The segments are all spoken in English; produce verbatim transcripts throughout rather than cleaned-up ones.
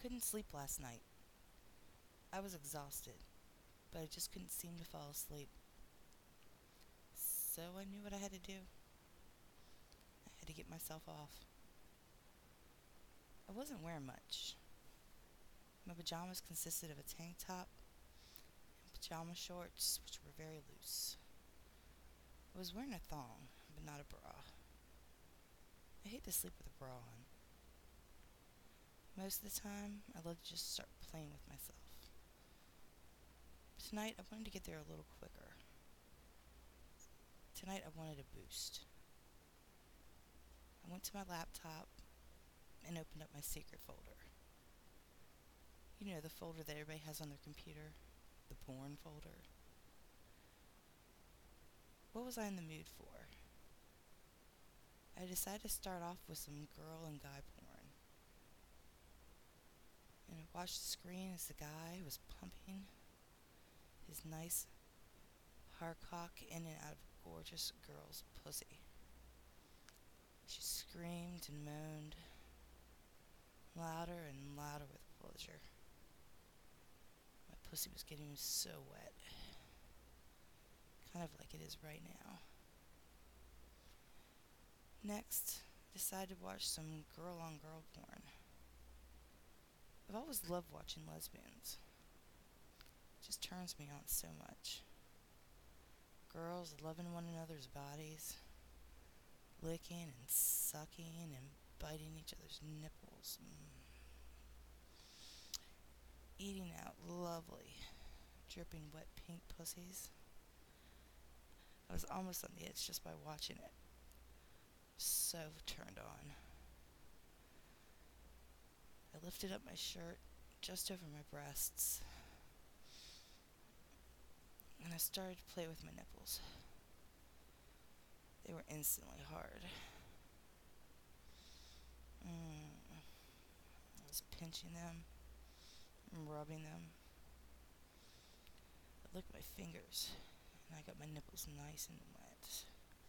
couldn't sleep last night. I was exhausted, but I just couldn't seem to fall asleep. So I knew what I had to do. I had to get myself off. I wasn't wearing much. My pajamas consisted of a tank top and pajama shorts, which were very loose. I was wearing a thong, but not a bra. I hate to sleep with a bra on. Most of the time, I love to just start playing with myself. Tonight, I wanted to get there a little quicker. Tonight, I wanted a boost. I went to my laptop and opened up my secret folder. You know, the folder that everybody has on their computer, the porn folder. What was I in the mood for? I decided to start off with some girl and guy porn. And I watched the screen as the guy was pumping his nice hard cock in and out of a gorgeous girl's pussy. She screamed and moaned, louder and louder with pleasure. My pussy was getting so wet, kind of like it is right now. Next, I decided to watch some girl-on-girl porn. I've always loved watching lesbians. It just turns me on so much. Girls loving one another's bodies, licking and sucking and biting each other's nipples, mm. Eating out lovely, dripping wet pink pussies. I was almost on the edge just by watching it. So turned on. I lifted up my shirt just over my breasts, and I started to play with my nipples. They were instantly hard. Mm. I was pinching them and rubbing them. I licked my fingers, and I got my nipples nice and wet.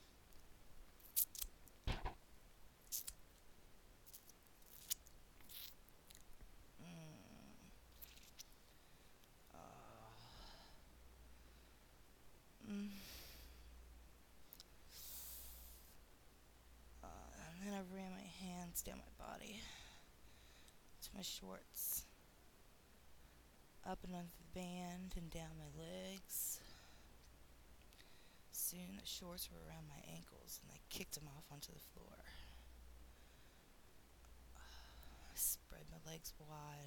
Mm. Uh. Mm. Uh, and then I ran my hands down my body to my shorts, up and under the band and down my legs. Soon the shorts were around my ankles, and I kicked them off onto the floor. I spread my legs wide.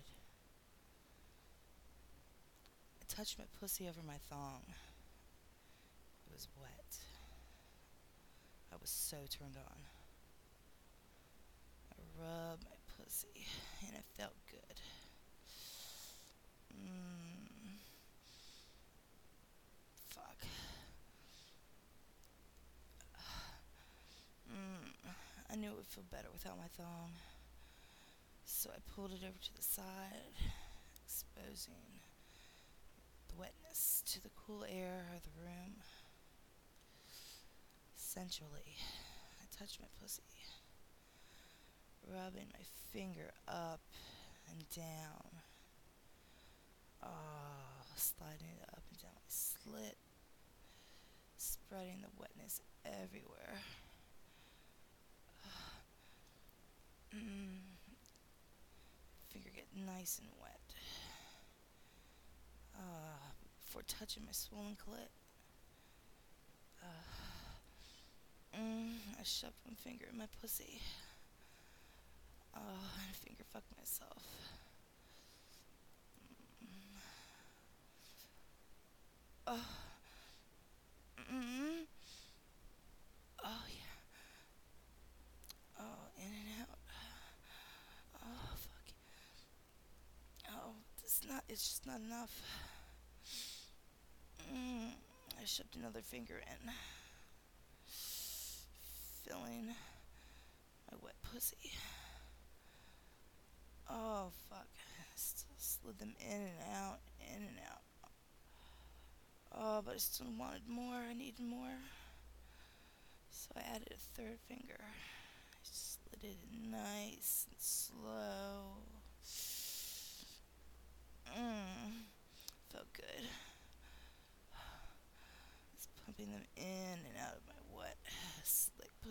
I touched my pussy over my thong. It was wet. I was so turned on. I rubbed my pussy, and it felt good. Mmm. Fuck. Mmm. I knew it would feel better without my thong. So I pulled it over to the side, exposing the wetness to the cool air of the room. Sensually, I touched my pussy, rubbing my finger up and down. Oh, sliding it up and down my slit, spreading the wetness everywhere. Mmm. Finger get nice and wet. Uh, before touching my swollen clit. Uh, mm, I shoved one finger in my pussy. Oh, and finger fucked myself. Mm. Oh. Mm. Oh, yeah. Oh, in and out. Oh, fuck. Oh, it's not, it's just not enough. Mm. I shoved another finger in, filling my wet pussy. Oh, fuck. I still slid them in and out, in and out. Oh, but I still wanted more. I needed more. So I added a third finger. I slid it in nice and slow.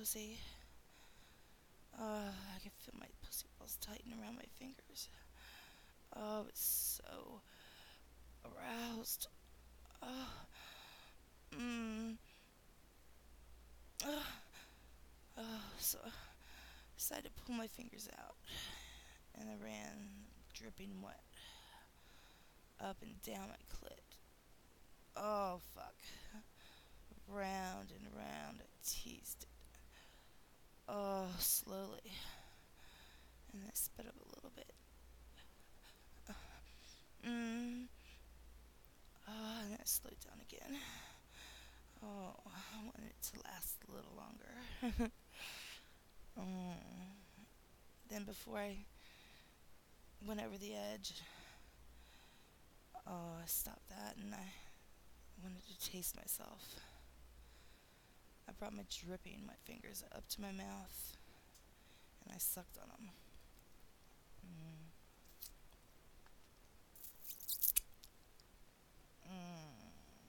pussy. Uh, I can feel my pussy balls tighten around my fingers. Oh, it's so aroused. Oh, mmm. Oh, oh, so I decided to pull my fingers out, and I ran, dripping wet, up and down my clit. Oh, fuck. Round and round, I teased it. Oh, slowly. And I sped up a little bit. Mmm. Oh, and then I slowed down again. Oh, I wanted it to last a little longer. mm. Then before I went over the edge, oh, I stopped that and I wanted to taste myself. I brought my dripping my fingers up to my mouth and I sucked on them. Mm. Mm.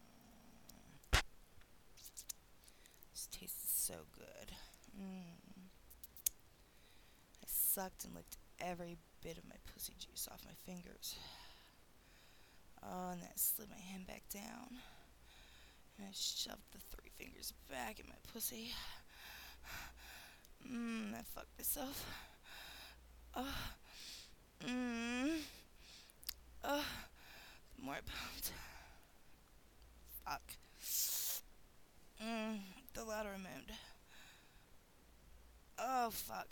This tasted so good. Mm. I sucked and licked every bit of my pussy juice off my fingers. Oh, and then I slid my hand back down and I shoved the three fingers back in my pussy. Mmm, I fucked myself. Oh, mmm. Oh, the more I pumped. Fuck. Mmm, the louder I moaned. Oh, fuck.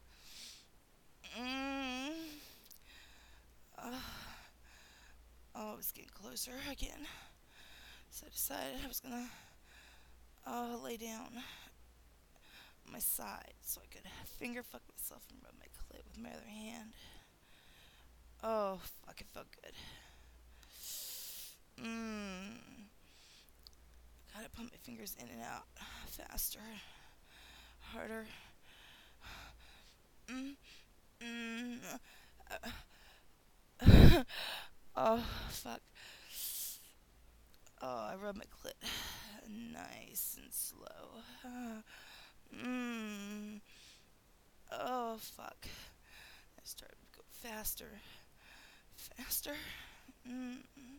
Mmm. Oh, oh, it was getting closer again. So I decided I was gonna oh, lay down on my side so I could finger fuck myself and rub my clit with my other hand. Oh, fuck, it felt good. Mmm. Gotta pump my fingers in and out faster, harder. Mmm. Mmm. Uh, oh, fuck. Oh, I rub my clit nice and slow. Mmm. Oh, fuck. I started to go faster. Faster. Mmm.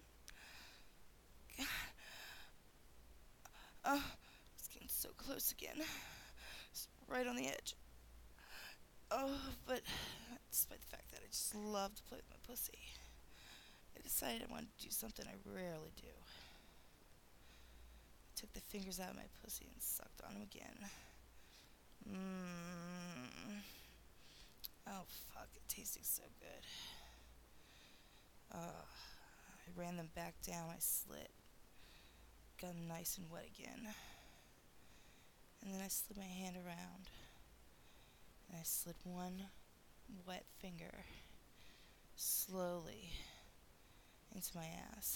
Oh, it's getting so close again. It's right on the edge. Oh, but despite the fact that I just love to play with my pussy, I decided I wanted to do something I rarely do. I took the fingers out of my pussy and sucked on them again. Mmm. Oh, fuck, it tasted so good. Uh, I ran them back down, I slit. Got them nice and wet again. And then I slid my hand around. And I slid one wet finger slowly into my ass.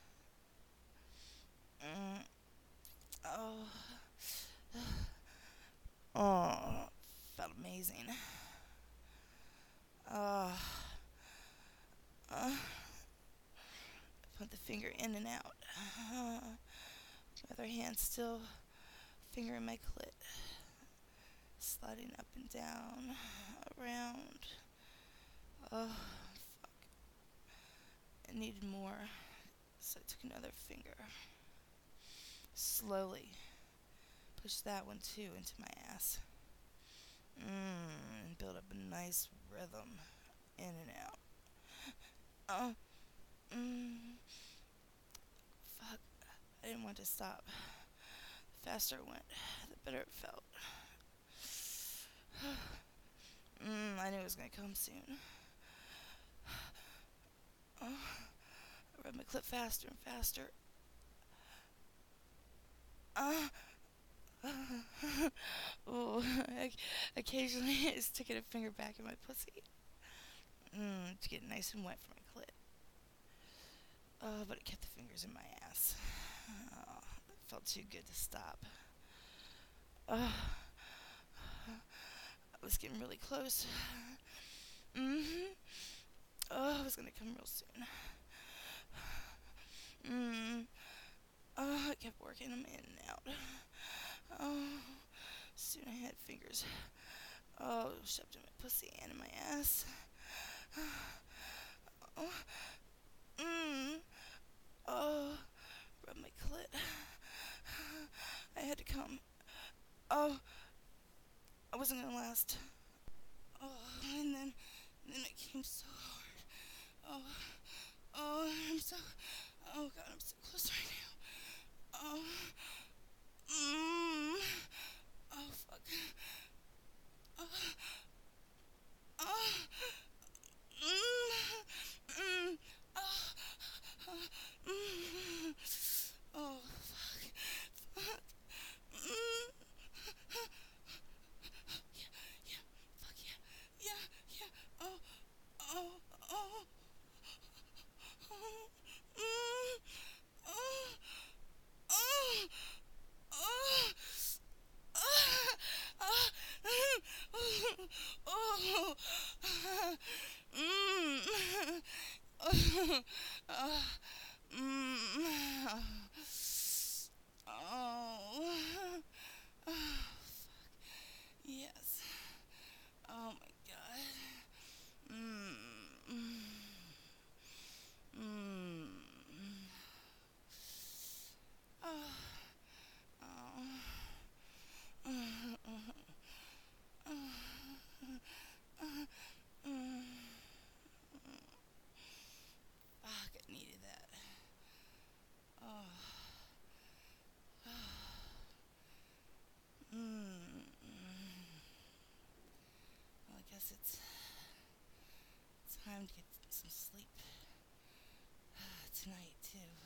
Mm. Oh. Oh. Felt amazing. Uh, uh, put the finger in and out. Uh, my other hand still fingering my clit. Sliding up and down, around. Oh, fuck. I needed more, so I took another finger. Slowly pushed that one too into my ass. Mmm, and build up a nice rhythm in and out. Oh, mmm. Fuck. I didn't want to stop. The faster it went, the better it felt. Mmm, I knew it was gonna come soon. Oh, I rubbed my clit faster and faster. Uh, uh, oh, occasionally I stick a finger back in my pussy. Mmm, to get nice and wet for my clit. Oh, but it kept the fingers in my ass. Oh, it felt too good to stop. Oh, I was getting really close. Mm-hmm. Oh, I was gonna come real soon. Mmm. Oh, I kept working them in and out. Oh, Soon I had fingers. Oh, shoved in my pussy and in my ass. Oh, mmm. Oh, rub my clit. I had to come. Oh, I wasn't gonna last. Oh, and then, and then it came so hard. Oh, oh, I'm so, oh God, I'm so close right now. Oh, mmm. Oh, fuck. Oh, oh, mmm. Mmm. Oh, oh, mmm. Oh, fuck. Fuck. Mmm. Yeah, fuck yeah. Yeah, yeah. Oh, oh, oh. Oh, mm, oh, oh, oh, ah, ah, mm, oh, mm, oh, ah, mm, oh, oh, yes. Oh my God. Mm, mm, oh, oh, fuck, I needed that. Oh, mm, well, I guess it's time to get some sleep tonight, too.